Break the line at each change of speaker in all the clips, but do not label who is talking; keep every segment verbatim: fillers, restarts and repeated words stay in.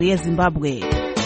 yeZimbabwe.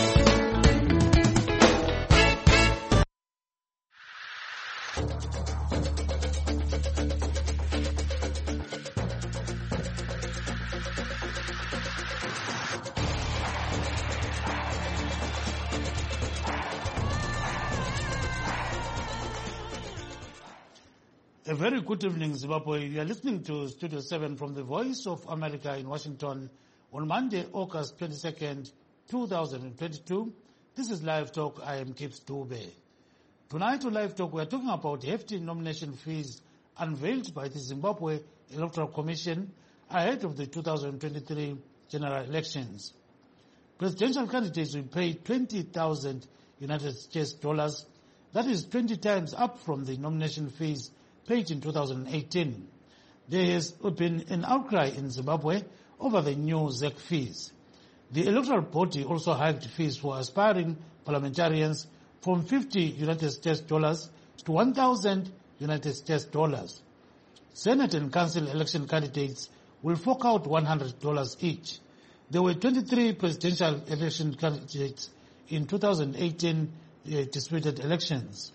A very good evening, Zimbabwe. You are listening to Studio seven from the Voice of America in Washington on Monday, August twenty-second, two thousand twenty-two. This is Live Talk. I am Gibbs Dube. Tonight on Live Talk, we are talking about hefty nomination fees unveiled by the Zimbabwe Electoral Commission ahead of the two thousand twenty-three general elections. Presidential candidates will pay twenty thousand United States dollars. That is twenty times up from the nomination fees paid in two thousand eighteen. There has been an outcry in Zimbabwe over the new Z E C fees. The electoral body also hiked fees for aspiring parliamentarians from fifty United States dollars to one thousand United States dollars. Senate and council election candidates will fork out one hundred dollars each. There were twenty-three presidential election candidates in two thousand eighteen uh, disputed elections.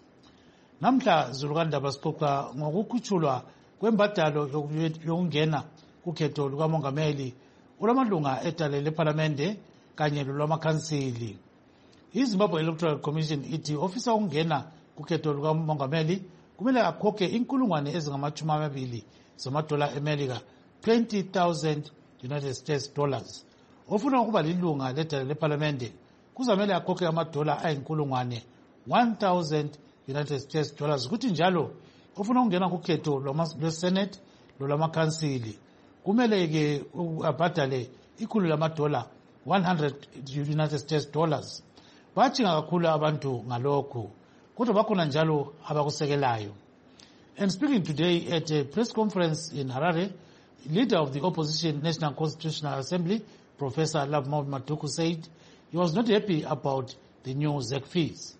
Namhla Zulukanda basixoxa ngokukhutshulwa kwembadalo yokungena kukhetho lukamongameli olamalunga edale lephalamende kanye lolwamakhansili. iZimbabwe Electoral Commission ithi ofisa ukungena kukhetho lukamongameli kumele akhokhe inkulungwane ezingamachumi amabili zamadola eMelika, twenty thousand United States dollars. Ofuna ukuba lilunga ledale lephalamende kuzamele akhokhe amadola ayinkulungwane, one thousand United States dollars. Kuthi njalo ofuna ukungena kukhetho lweSenate lolwamakhansili kumele ke abhadale ikhulu lamadola, one hundred United States dollars. Bachinga kakhulu abantu ngalokho, kodwa bakhona njalo abakusekelayo. And speaking today at a press conference in Harare, leader of the opposition National Constitutional Assembly, Professor Lovemont Matuku, said he was not happy about the new Z E C fees.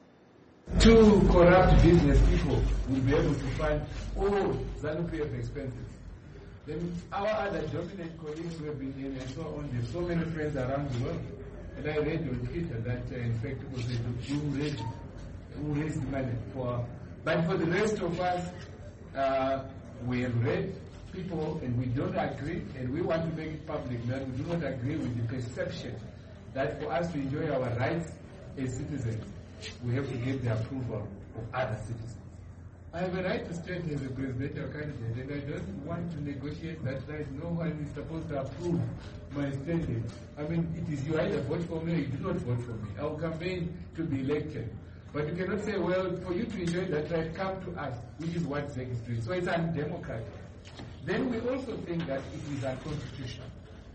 Two corrupt business people will be able to fund all ZANU-P F expenses. Then our other dominant colleagues who have been in and so on, there's so many friends around the world. And I read on Twitter that uh, in fact people say, who raised, who raised money for, but for the rest of us, uh, we have read people and we don't agree, and we want to make it public that we do not agree with the perception that for us to enjoy our rights as citizens, we have to get the approval of other citizens. I have a right to stand as a presidential candidate, and I don't want to negotiate that right. No one is supposed to approve my standing. I mean, it is you either vote for me or you do not vote for me. I will campaign to be elected. But you cannot say, well, for you to enjoy that right, come to us, which is what Z E C is doing. So it's undemocratic. Then we also think that it is unconstitutional.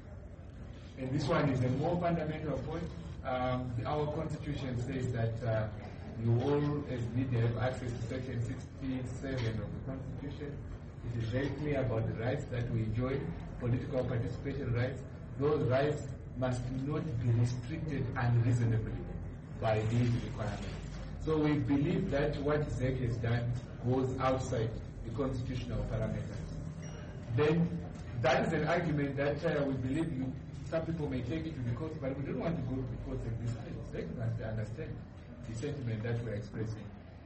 And this one is a more fundamental point. Um, our constitution says that uh, you all as leaders have access to section sixty-seven of the constitution. It is very clear about the rights that we enjoy, political participation rights. Those rights must not be restricted unreasonably by these requirements. So we believe that what Z E C has done goes outside the constitutional parameters. Then that is an argument that uh, we believe you some people may take it to the court, but we don't want to go to the court at this time. Z E C must understand the sentiment that we're expressing.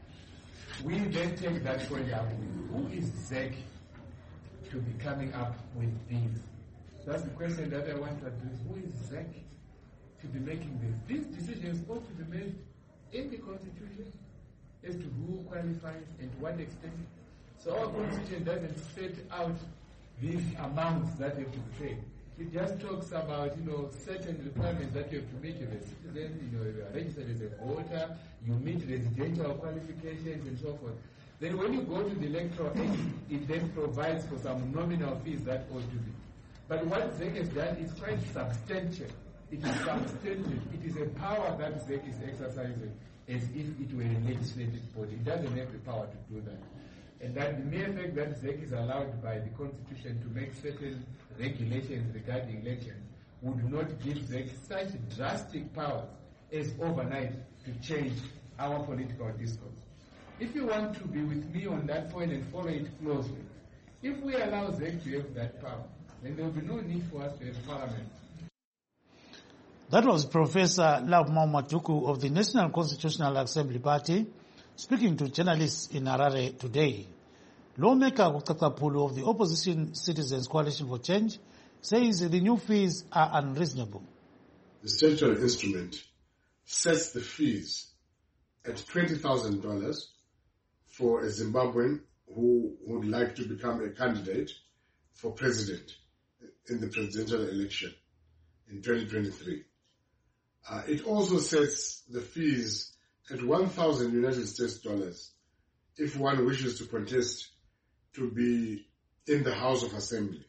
We then take that point up with who is Z E C to be coming up with these? That's the question that I want to address. Who is Z E C to be making this? These decisions ought to be made in the Constitution as to who qualifies and to what extent. So our Constitution doesn't set out these amounts that have to be paid. It just talks about, you know, certain requirements that you have to meet as a citizen, you know, you are registered as a voter, you meet residential qualifications and so forth. Then when you go to the electoral act, it then provides for some nominal fees that ought to be. But what Z E C has done is quite substantial. It is substantive. It is a power that Z E C is exercising as if it were a legislative body. It doesn't have the power to do that. And that the mere fact that Z E C is allowed by the Constitution to make certain regulations regarding elections would not give Z E C such drastic powers as overnight to change our political discourse. If you want to be with me on that point and follow it closely, if we allow Z E C to have that power, then there will be no need for us to have parliament.
That was Professor Lavmo Matuku of the National Constitutional Assembly Party speaking to journalists in Harare today. Lawmaker Kutakapulu of the Opposition Citizens Coalition for Change says the new fees are unreasonable.
The statutory instrument sets the fees at twenty thousand dollars for a Zimbabwean who would like to become a candidate for president in the presidential election in twenty twenty-three. Uh, it also sets the fees at one thousand United States dollars if one wishes to contest to be in the House of Assembly.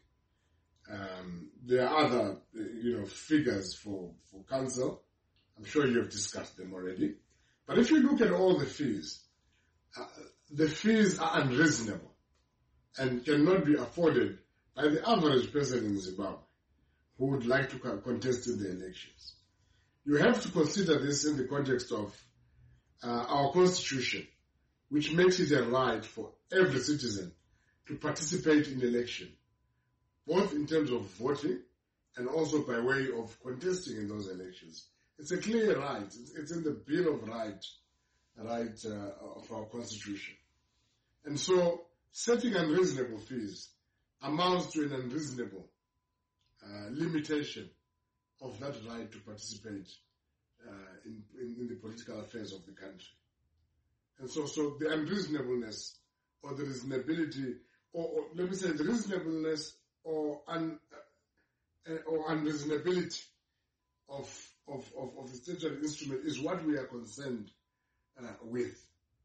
Um, there are other, you know, figures for, for council. I'm sure you have discussed them already. But if you look at all the fees, uh, the fees are unreasonable and cannot be afforded by the average person in Zimbabwe who would like to contest in the elections. You have to consider this in the context of uh, our constitution, which makes it a right for every citizen to participate in election, both in terms of voting and also by way of contesting in those elections. It's a clear right. It's, it's in the Bill of Right, right uh, of our constitution. And so setting unreasonable fees amounts to an unreasonable uh, limitation of that right to participate uh, in, in, in the political affairs of the country. And so, so the unreasonableness or the reasonability, or, or let me say the reasonableness or, un, uh, or unreasonability of, of, of, of the statutory instrument is what we are concerned uh, with,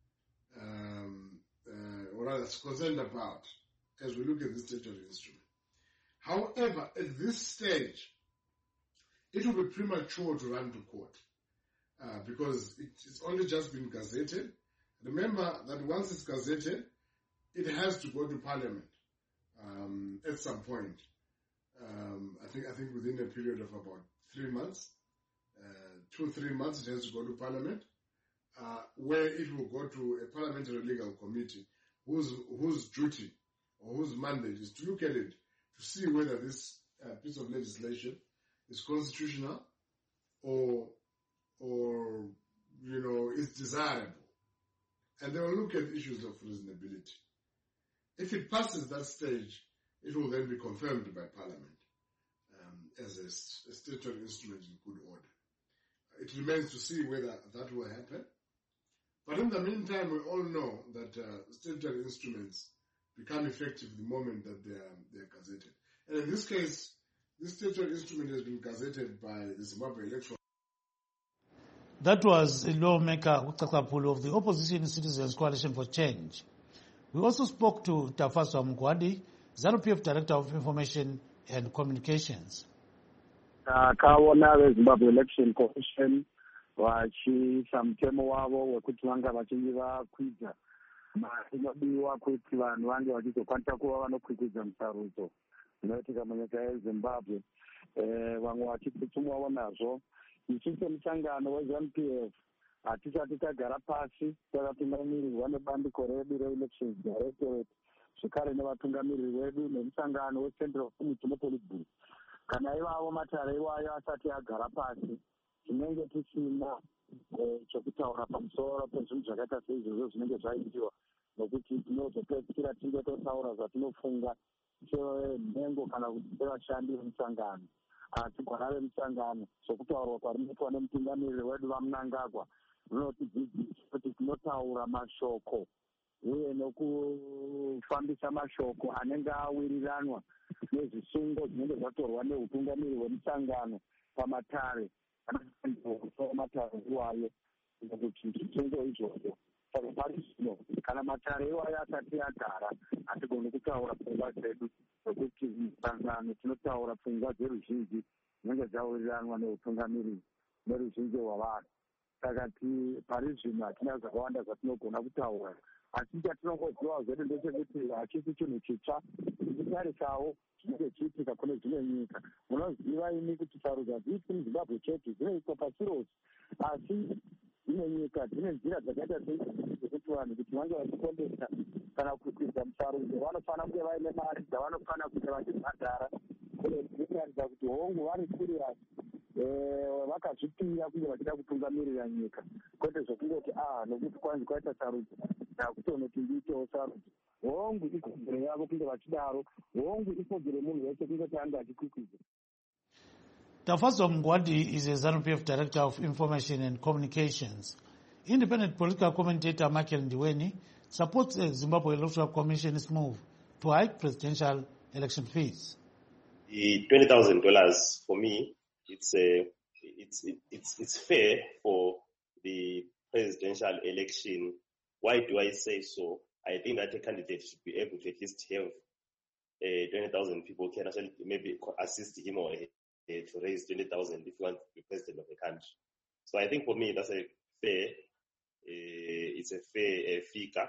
um, uh, or rather concerned about as we look at the statutory instrument. However, at this stage, it will be premature to run to court uh, because it, it's only just been gazetted. Remember that once it's gazetted, it has to go to Parliament um, at some point. Um, I think I think within a period of about three months, uh, two three months, it has to go to Parliament, uh, where it will go to a parliamentary legal committee, whose whose duty or whose mandate is to look at it to see whether this uh, piece of legislation is constitutional or, or, you know, is desirable. And they will look at issues of reasonability. If it passes that stage, it will then be confirmed by Parliament um, as a, a statutory instrument in good order. It remains to see whether that will happen. But in the meantime, we all know that uh, statutory instruments become effective the moment that they are, they are gazetted. And in this case, this statutory instrument has been gazetted by the Zimbabwe Electoral.
That was a lawmaker Kutakapulu of the Opposition Citizens Coalition for Change. We also spoke to Tafaswa Mugwadi, ZANU-P F Director of Information and Communications.
Kaona the Zimbabwe Election Commission vachiisa mutemo wavo wekuti vanga vachinge vakwidza inodiwa kuti vanhu vange vachizokwanisa kuva vanokwikwidza musarudzo zvinoitika munyika yezimbabwe. Vamwe vachitsutsumwawo nazvo. Isu semusangano weZANU-P F hatisati tagara pasi takapingamirirwa nebandiko redu reElections Directorate zvekare nevatungamiriri vedu nemusangano weCentral Metropolitan Bureau. Kana ivavo matare iwayo asati agara pasi tinenge tisina chokutaura pamusoro pezvinhu zvakaita seizvozvo zvinenge zvaitiwa nokuti tinozopedzisira tinge totaura zvatinofunga senhengo kana kuti sevashandi vemusangano. Asi gwara remusangano zvokutaurwa kwarinoitwa nemutungamiriri wedu vaMnangagwa rinotidzidzisa kuti tinotaura mashoko uye nokufambisa mashoko anenge awiriranwa nezvisungo zvinenge zvatorwa neutungamiriri hwemusangano pamatare anakutoa matare iwayo kuti zvisungo izvozvo. Saka pari zvino kana matare iwayo asati agara hatigoni kutaura pfungwa dzedu nokuti musangano tinotaura pfungwa dzeruzhinji dzinenge dzawiriranwa neutungamiriri neruzhinji hwavanhu. Saka pari zvino hatina zvakawanda zvatinogona kutaura, asi chatinongoziva zvedu ndechekuti hachisi chinhu chitsva. Tichitarisawo zvinenge zviitika kune dzimwe nyika. Munoziva imi kuti sarudzo hadziitwi muZimbabwe chete, dzinoitwa pasi rose, asi dzimwe nyika dzine nzira dzakaita dzekuti vanhu kuti vange vachikombesa kana kukwidza musarudzo vanofana kunge vaine mari dzavanofana kuti vachibhadhara. Uye dzinotaridza kuti hongu vari serious eh vakazvipira kunge vachida kutungamirira nyika kwete zvokungoti ah nokuti kwanzi kwaita sarudzo ndakutonoti ndiitewo sarudzo. Hongu ikodzero yavo kunge vachidaro, hongu ikodzero yemunhu wese kungoti ange achikwikwidza.
Tafazo Mngwadi is a ZANU-P F Director of Information and Communications. Independent political commentator Michael Ndiweni supports the Zimbabwe Electoral Commission's move to hike presidential election fees.
The twenty thousand dollars for me, it's a, it's it's it's fair for the presidential election. Why do I say so? I think that a candidate should be able to at least have uh, twenty thousand people can actually maybe assist him or uh, to raise twenty thousand if you want to be president of the country. So I think for me that's a fair, uh, it's a fair uh, figure.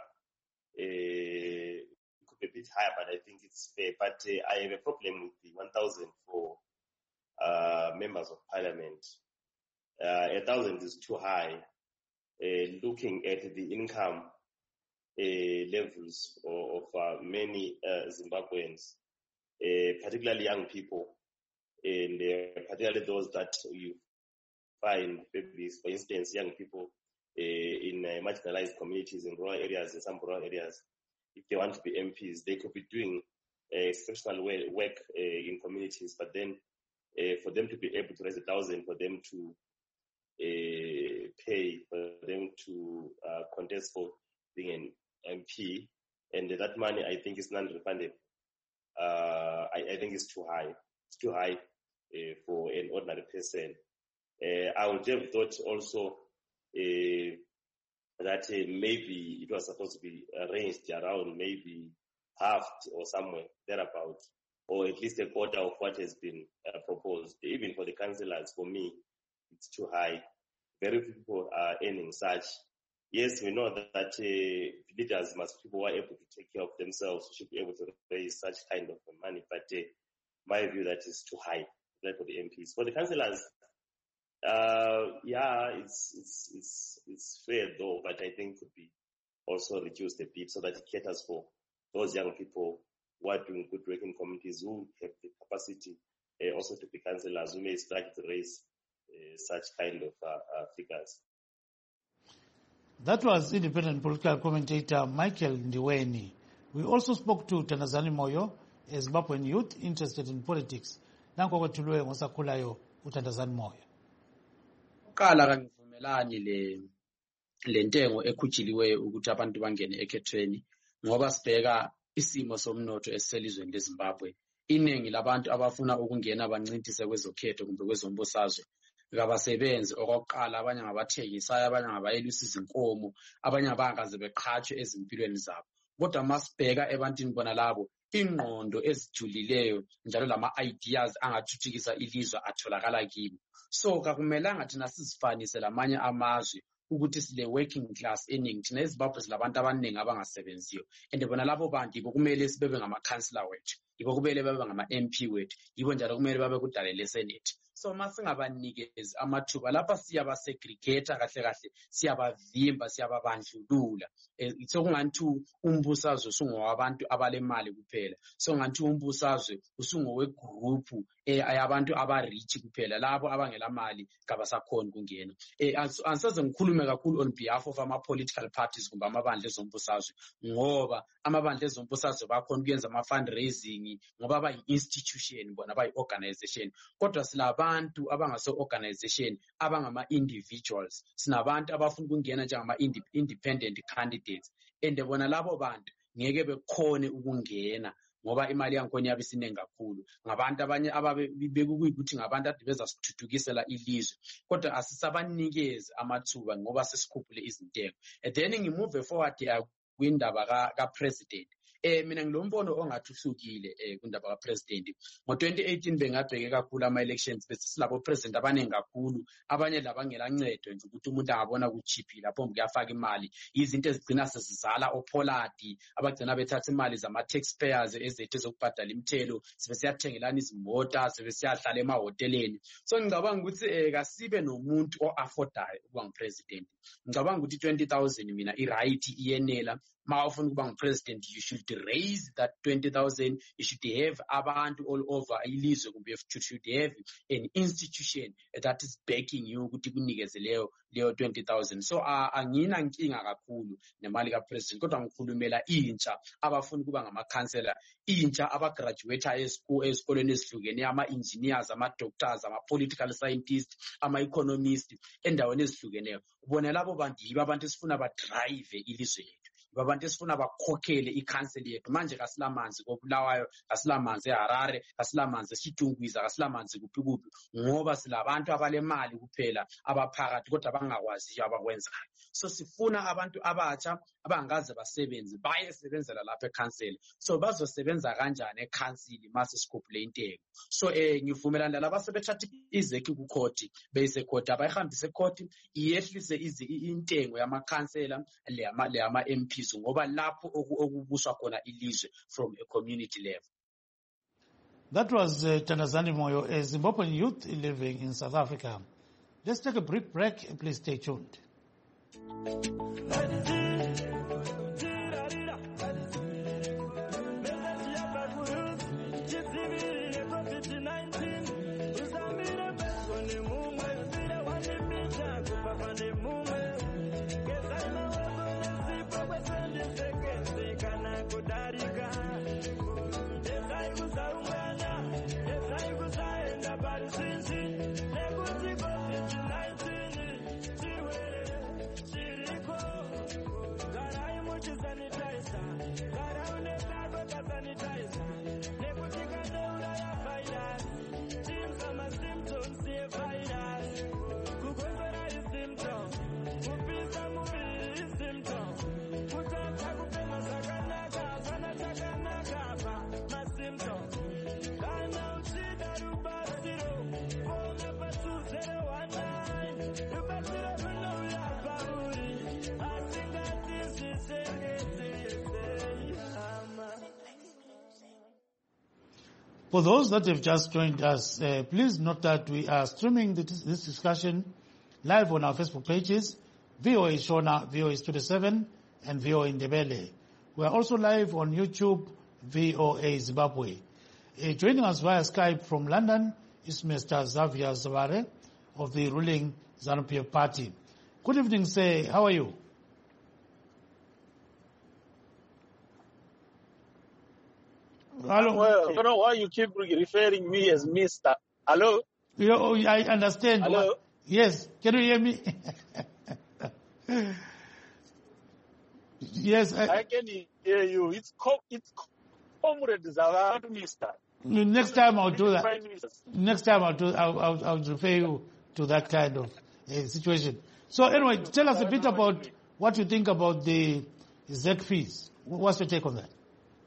Uh, it could be a bit higher, but I think it's fair. But uh, I have a problem with the one thousand for uh, members of parliament. Uh, a thousand is too high. Uh, looking at the income uh, levels of, of uh, many uh, Zimbabweans, uh, particularly young people, and uh, particularly those that you find, maybe, for instance, young people uh, in uh, marginalized communities in rural areas, in some rural areas, if they want to be M Ps, they could be doing uh, exceptional work uh, in communities, but then uh, for them to be able to raise a thousand, for them to uh, pay, for them to uh, contest for being an M P, and that money, I think, is non-refundable. Uh, I, I think it's too high. It's too high uh, for an ordinary person. Uh, I would have thought also uh, that uh, maybe it was supposed to be arranged around maybe half or somewhere thereabout, or at least a quarter of what has been uh, proposed. Even for the councillors, for me, it's too high. Very few people are earning such. Yes, we know that, that uh, leaders must people who are able to take care of themselves should be able to raise such kind of money, but uh, my view that is too high for the M Ps. For the councillors, uh, yeah, it's it's it's it's fair though, but I think could be also reduced a bit so that it caters for those young people who are doing good work in communities who have the capacity uh, also to be councillors who may struggle to raise uh, such kind of uh, uh, figures.
That was independent political commentator Michael Ndiweni. We also spoke to Thandazani Moyo, a Zimbabwean youth interested in politics. Nanko kwethuliwe ngosakhulayo uThandazani Moyo.
Uqala kangivumelani le lentengo ekhutshiliweyo ukuthi abantu bangene ekhethweni ngoba sibheka isimo somnotho eselizweni leZimbabwe. Iningi labantu abafuna ukungena bancintise kwezokhetho kumbe kwezombusazwe ngabasebenzi okokuqala, abanye ngabathengisayo, abanye ngabayelusa izinkomo, abanye abangakaze beqhatshwe ezimpilweni zabo. Kodwa masibheka ebantwini bona labo ingqondo ezijulileyo njalo lama-ideas angathuthukisa ilizwe atholakala kibo. So kakumelanga thina sizifanise lamanye amazwe ukuthi sile working class eningi. Thina eZimbabwe silabantu abaningi abangasebenziyo, and bona labo bantu ibo kumele sibebe ngama-councillor wethu, ibo kumele babe ngama-M P wethu, ibo njalo kumele babe kudale lesenate. So masingabanikezi amathuba lapha siyabasegregata kahle kahle, siyabavimba, siyababandlulula. Sokunganti umbusazwe usungowabantu abalemali kuphela, sokunganti umbusazwe usungowegroup ayabantu aba-rich kuphela, labo abangela mali kabasakhona kungena. Angisoze ngikhulume kakhulu on behalf of ama-political parties kumbe amabandla ezombusazwe, ngoba amabandla ezombusazwe bakhona ukuyenza ama-fundraising ngoba bayi-institution bona bayi-organization. Kodwa silaba abantu abangaso-organization abangama-individuals, sinabantu abafuna ukungena njengama-independent candidates, and bona labo bantu ngeke bekhone ukungena ngoba imali yankhona yabe isiningi kakhulu. Ngabantu abanye ababekuyikuthi ngabantu ade bezasithuthukisela ilizwe, kodwa asisabanikezi amathuba ngoba sesikhuphule izintengo. And then ngimuve forward kwindaba ka-president. Eh mina ngilombono ongathi uhlukile eh kundaba kapresident. Ngo twenty eighteen bengabheke kakhulu ama elections bese silabo president abaningi kakhulu, abanye labangela ncedo nje ukuthi umuntu angabona kuchipi lapho ngiyafaka imali, izinto ezigcina sesizala opolati, abagcina bethatha imali zama taxpayers ezethu ezokubhadala imithelo, sibe siyathengelana izimota, sibe siyahlala emahoteleni. So ngicabanga ukuthi eh kasibe nomuntu o-affordayo ukuba ngipresident. Ngicabanga ukuthi twenty thousand mina i-right iyenela. Ma ufuna ukuba ngipresident, you should raise that twenty thousand. You should have abantu all over ilizwe, you should have an institution that is backing you ukuthi kunikeze leyo leyo twenty thousand. So uh, angina nkinga kakhulu nemali ka president, kodwa ngikhulumela intsha abafuna kuba ngamakhansela, intsha abagraduate esikoleni ezihlukene, ama-engineers, ama-doctors, ama-political scientists, ama-economists endaweni ezihlukeneyo. Ubona labo bantu yibo abantu esifuna badrive ilizwe lethu, yibo abantu esifuna bakhokhele ikhanseli yethu. Manje kasilamanzi koBulawayo, kasilamanzi eHarare, kasilamanzi eSitungwiza, kasilamanzi kuphi kuphi, ngoba silabantu abalemali kuphela abaphakathi kodwa bangakwaziyo abakwenzayo. So sifuna abantu abatsha abangaze basebenze bayesebenzela lapha ekhanseli. So bazosebenza kanjani ekhanseli mase sikhuphule intengo? So eh ngivumelana laba sebethatha izeki ku court, bese court abayihambise court iyehlise intengo yamakhansela le ama le ama M Ps, ngoba lapho okubuswa khona ilizwe from a community level.
That was uh, Thandazani Moyo, a Zimbabwean youth living in South Africa. Let's take a brief break. Please stay tuned. For those that have just joined us, uh, please note that we are streaming this, this discussion live on our Facebook pages, V O A Shona, V O A Studio seven, and V O A Ndebele. We are also live on YouTube, V O A Zimbabwe. Uh, joining us via Skype from London is Mister Xavier Zavare of the ruling ZANU-P F party. Good evening, sir. How are you?
Hello. Well, I don't know why you keep referring me as Mister Hello?
You, I understand.
Hello?
Yes. Can you hear me? Yes. I,
I can hear you. It's co- it's Comrade Zavare, Mister
Next time I'll do that. Next time I'll do. I'll, I'll, I'll refer you to that kind of uh, situation. So anyway, tell us a bit about what you think about the Z fees. What's your take on that?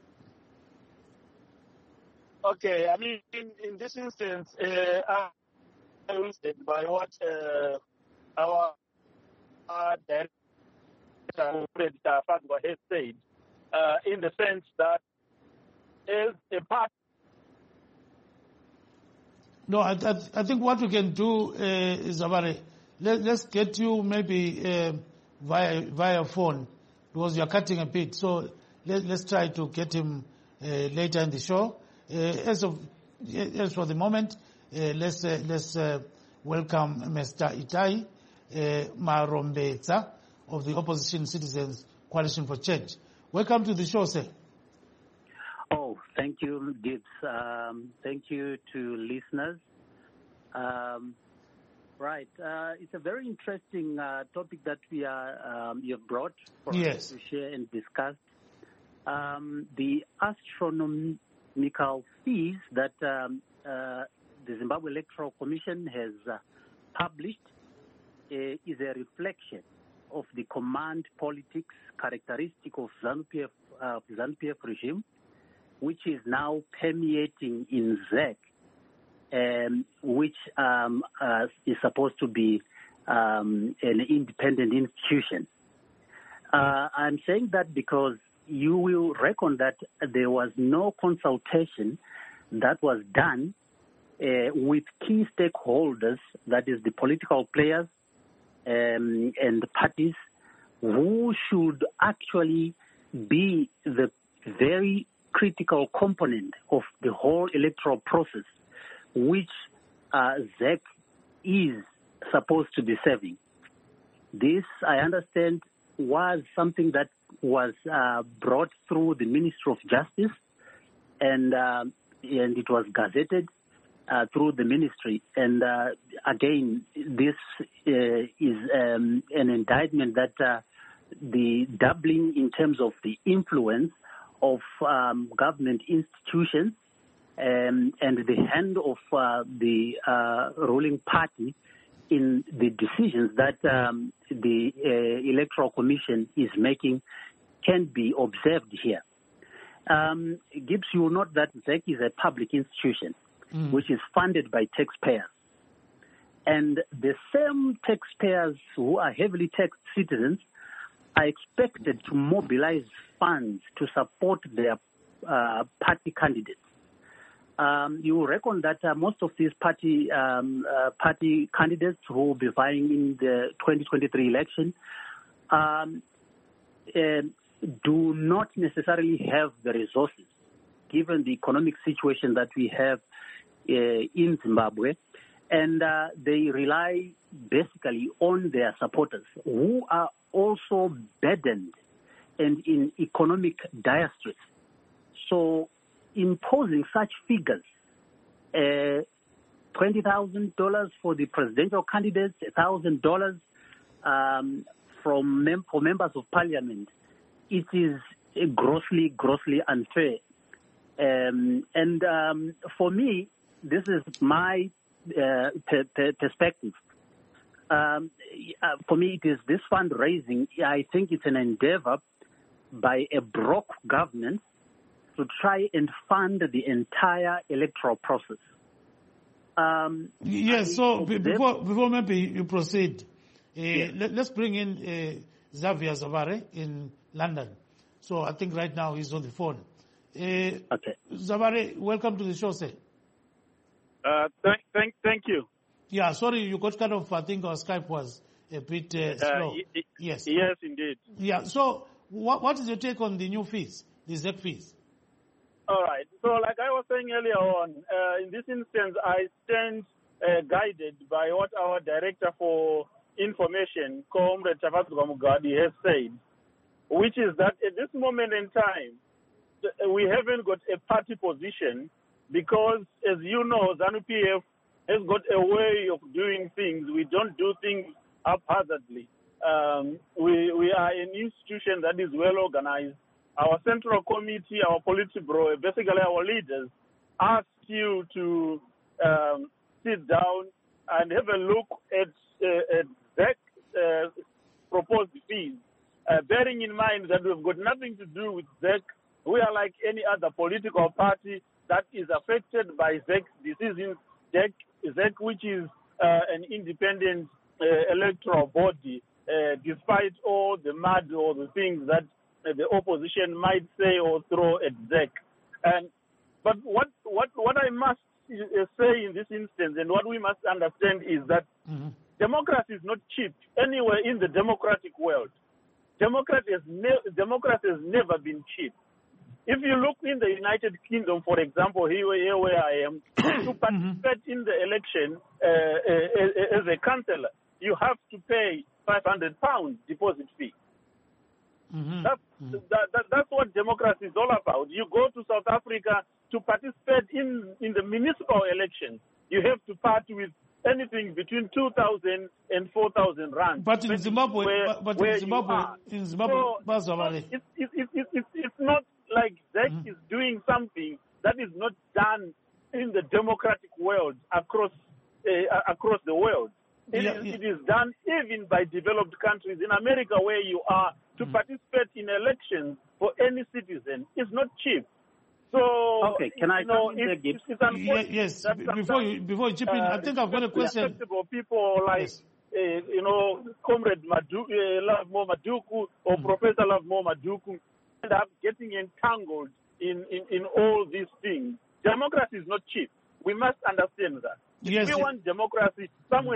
Okay, I mean, in, in this instance, uh, I will say by what uh, our, our director, President Fadwa, has said, uh, in the sense that as a part.
No, I, I, I think what we can do uh, is, Zavare, let, let's get you maybe uh, via via phone, because you're cutting a bit. So let, let's try to get him uh, later in the show. Uh, as of as for the moment, uh, let's uh, let's uh, welcome Mister Itai uh, Marombetsa of the Opposition Citizens Coalition for Change. Welcome to the show, sir.
Oh, thank you, Gibbs. Um, thank you to listeners. Um, right, uh, it's a very interesting uh, topic that we are um, you have brought for
yes.
us to share and discuss. Um, the astronomical fees that um, uh, the Zimbabwe Electoral Commission has uh, published uh, is a reflection of the command politics characteristic of ZANU-P F, uh, ZANU-P F regime, which is now permeating in Z E C, um, which um, uh, is supposed to be um, an independent institution. Uh, I'm saying that because you will reckon that there was no consultation that was done uh, with key stakeholders, that is the political players um, and the parties, who should actually be the very critical component of the whole electoral process, which uh, Z E C is supposed to be serving. This, I understand, was something that was uh, brought through the Ministry of Justice, and uh, and it was gazetted uh, through the ministry. And uh, again, this uh, is um, an indictment that uh, the doubling in terms of the influence of um, government institutions um, and the hand of uh, the uh, ruling party in the decisions that um, the uh, Electoral Commission is making can be observed here. Um, Gibbs, you will note that Z E C is a public institution mm. which is funded by taxpayers. And the same taxpayers who are heavily taxed citizens are expected to mobilize funds to support their uh, party candidates. Um, you will reckon that uh, most of these party um, uh, party candidates who will be vying in the twenty twenty-three election um, uh, do not necessarily have the resources, given the economic situation that we have uh, in Zimbabwe, and uh, they rely basically on their supporters, who are also burdened and in economic dire straits. So imposing such figures, uh, twenty thousand dollars for the presidential candidates, one thousand dollars um, from mem- for members of parliament, it is grossly, grossly unfair. Um, and um, for me, this is my uh, per- per- perspective. Um, uh, for me, it is this fundraising. I think it's an endeavor by a broke government to try and fund the entire electoral process. Um,
yes, so b- before, before maybe you proceed, uh, yeah. let, let's bring in uh, Xavier Zavare in London. So I think right now he's on the phone. Uh,
okay.
Zavare, welcome to the show, sir.
Uh, thank, thank, thank you.
Yeah, sorry, you got kind of, I think our Skype was a bit uh, slow. Uh, y- yes.
Yes, indeed.
Yeah, so what, what is your take on the new fees, the Z E C fees?
All right. So like I was saying earlier on, uh, in this instance, I stand uh, guided by what our Director for Information, Comrade Tavatsugwa Mugadi, has said, which is that at this moment in time, we haven't got a party position because, as you know, ZANU-P F has got a way of doing things. We don't do things haphazardly. Um, we, we are an institution that is well organized. Our central committee, our Politburo, basically our leaders, ask you to um, sit down and have a look at, uh, at that uh, proposed fees, uh, bearing in mind that we've got nothing to do with Z E C. We are like any other political party that is affected by Z E C decisions. Z E C, Z E C which is uh, an independent uh, electoral body, uh, despite all the mud or the things that uh, the opposition might say or throw at Z E C. And but what what what I must uh, say in this instance, and what we must understand, is that mm-hmm. democracy is not cheap anywhere in the democratic world. Democracy has, ne- democracy has never been cheap. If you look in the United Kingdom, for example, here, here where I am, to participate in the election uh, uh, as a councillor, you have to pay five hundred pounds deposit fee. Mm-hmm. That's, mm-hmm. that, that, that's what democracy is all about. You go to South Africa to participate in, in the municipal elections, you have to part with anything between two thousand and four thousand rand.
But in Zimbabwe,
where,
but, but
where
in Zimbabwe, in Zimbabwe,
so, it's, it's, it's, it's, it's not like Z E C mm-hmm. is doing something that is not done in the democratic world across uh, across the world. It, yeah, is, yeah. it is done even by developed countries. In America, where you are, to mm-hmm. participate in elections for any citizen is not cheap. So,
okay, can I
you know,
it,
it's, it's unfortunate
yes, before you before you chip in, uh, I think I've got a question.
People like, yes. uh, you know, Comrade Madu, uh, Lovemore Maduku or mm. Professor Lovemore Maduku end up getting entangled in, in, in all these things. Democracy is not cheap. We must understand that. If
yes,
we yes. want democracy, somewhere.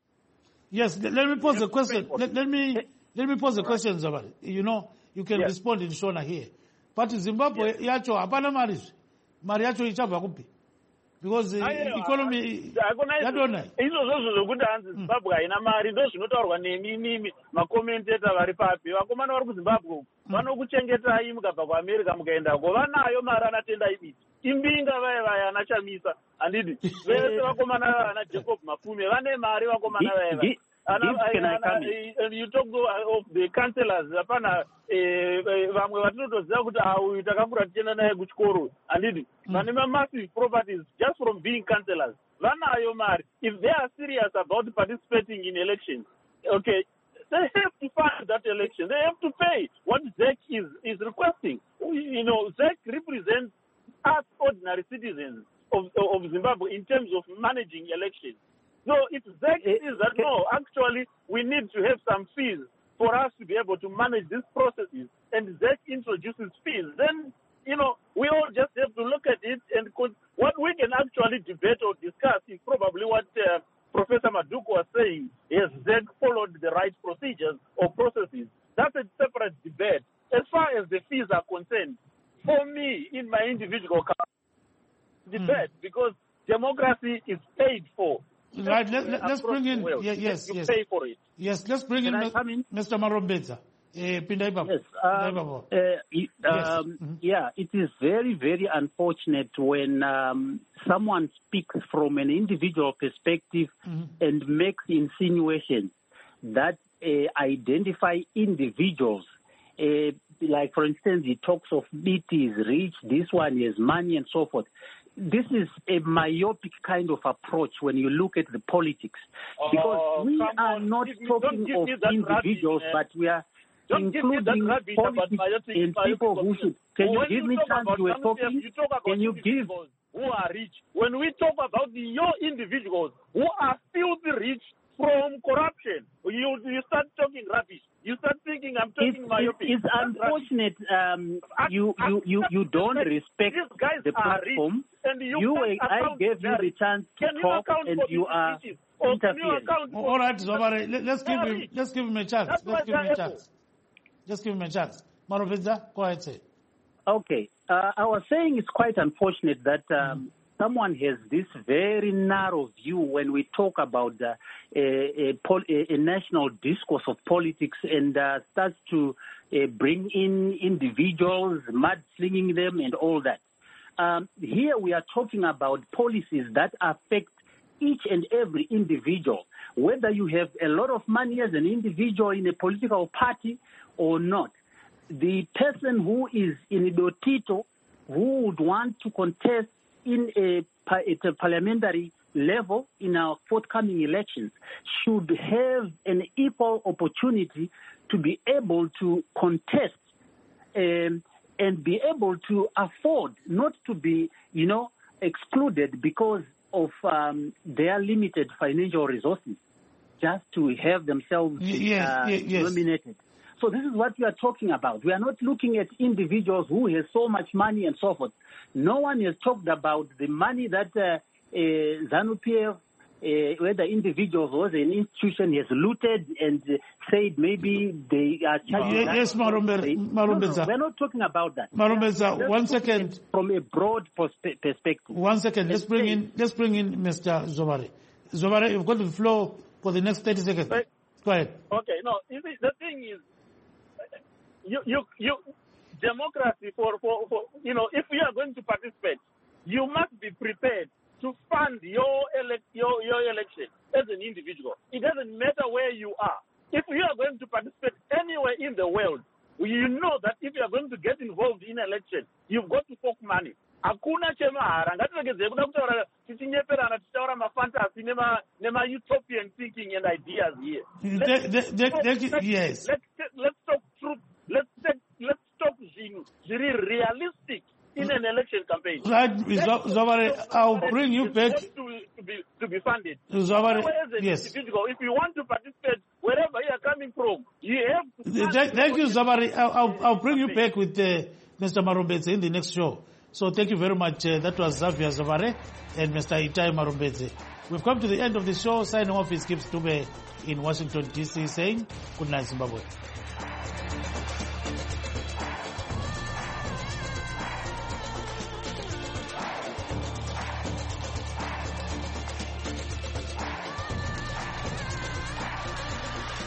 Yes, let, let me pose the question. Let, let me let me pose the question, Zabari. You know, you can yes. respond in Shona here. but Zimbabwe
Yes.
yacho hapana mari mari yacho ichabva kupi because uh,
Aiwa,
economy
hakuna izvo-
yadona
izvozvo zvokuti hanzi zimbabwe haina mari ndo zvinotaurwa nemimi makomenteta vari papi vakomana vari kuzimbabwe uku vanokuchengetai mukabva kuamerica mukaendako vanayo mari anatendai biti imbinga vaya vaya anachamisa handiti vese vakomana vaya ana jacob mafume vane mari vakomana vaya vaya
Di-
Ana-
Dips, can I
ana-
come in?
eh, you talk of the councillors hapana eh, eh, vamwe vatinotoziva kuti auyu takakura tichienda naye kuchikoro handiti vane mamassive properties just from being councillors vanayo mari if they are serious about participating in elections okay they have to fund that election they have to pay what zec is is requesting you know zec represents us ordinary citizens of of zimbabwe in terms of managing elections. So if ZEC says that, no, actually, we need to have some fees for us to be able to manage these processes, and ZEC introduces fees, then, you know, we all just have to look at it, and co- what we can actually debate or discuss is probably what uh, Professor Maduku was saying, has ZEC followed the right procedures or processes? That's a separate debate. As far as the fees are concerned, for me, in my individual debate, because democracy is paid for.
Right, let, let, let's bring in,
Well,
yeah, yes,
you
yes.
pay for it.
Yes, let's bring
Can
in,
I come in?
Mister Marombeza. Eh, Pindai Baba.
Yes.
Pindai
Um,
Baba.
uh, y-
Yes.
um,
Mhm.
Yeah, it is very, very unfortunate when um, someone speaks from an individual perspective
Mhm.
and makes insinuations that uh, identify individuals. Uh, like, for instance, he talks of B T is rich, this one has money, and so forth. This is a myopic kind of approach when you look at the politics, because
Oh,
we
come
are
on.
not
Give me-
talking
don't give
of
me that
individuals,
rubbish, man.
but we are
Don't give me that
including
rubbish about
politics
myopic-
and
myopic
people who should. Can you
When
give me
talk
chance?
about
You were
some
talking.
stuff, you talk about
Can you give?
individuals who are rich? When we talk about the, your individuals who are filthy rich from corruption, you you start talking rubbish. You start thinking I'm
It's,
talking
it's,
myopic.
it's
That's rubbish.
unfortunate um, you, you, you, you don't respect
These guys
the
are rich,
platform.
and you,
You,
can't
I
account
gave
for
you
their
the chance to
Can you
talk,
account
and
for
you
these
are
riches? Or can you
interfering.
account for
All right, Zobare, let, let's give him,
Sorry.
let's give him a chance.
That's
Let's
what
give him a
they're
chance. Just give him a chance. Marombeza, go ahead, say.
Okay. Uh, I was saying it's quite unfortunate that um, someone has this very narrow view when we talk about uh, a, a, pol- a, a national discourse of politics and uh, starts to uh, bring in individuals, mudslinging them and all that. Um, here we are talking about policies that affect each and every individual, whether you have a lot of money as an individual in a political party or not. The person who is in Dotito who would want to contest in a, at a parliamentary level in our forthcoming elections should have an equal opportunity to be able to contest um, and be able to afford not to be, you know, excluded because of um, their limited financial resources, just to have themselves
Y- yes,
uh,
y- yes.
nominated. So this is what we are talking about. We are not looking at individuals who have so much money and so forth. No one has talked about the money that uh, uh, ZANU-P F, uh, whether individuals or an institution has looted and uh, said maybe they are charging.
Ye-
that.
yes, Marombe-
They-
Marombeza.
No, no, we're not talking about that.
Marombeza,
We're
one
just looking
second.
at it from a broad perspe- perspective.
One second. Let's bring in, let's bring in Mister Zobare. Zobare, you've got the floor for the next thirty seconds.
Right.
Go ahead.
Okay, no, you see, the thing is, you, you, you, democracy for, for, for, you know, if you are going to participate, you must be prepared to fund your, elect, your, your election as an individual. It doesn't matter where you are. If you are going to participate anywhere in the world, you know that if you are going to get involved in election, you've got to fork money. Hakuna chemahara ngatiregedze kuda kutaura tichinyeperana tichitaura mafantasi nema nema utopian thinking and ideas here.
They- they- they-
talk-
they-
let's,
yes.
let's let's talk truth. Let's take, let's talk zvinhu zviri realistic in an election campaign.
Right, Zo- Zobare, I'll bring you
It's
back.
got to, to be to be funded.
Zobare,
As an
yes.
individual, if you want to participate wherever you are coming from, you have to. fund
Thank, thank you,
your
Zobare. I'll, I'll, I'll bring you
campaign.
back with uh, Mister Marombeze in the next show. So thank you very much. Uh, that was Xavier Zobare and Mister Itai Marombeze. We've come to the end of the show. Signing off is Gibbs Dube in Washington, D C saying good night, Zimbabwe.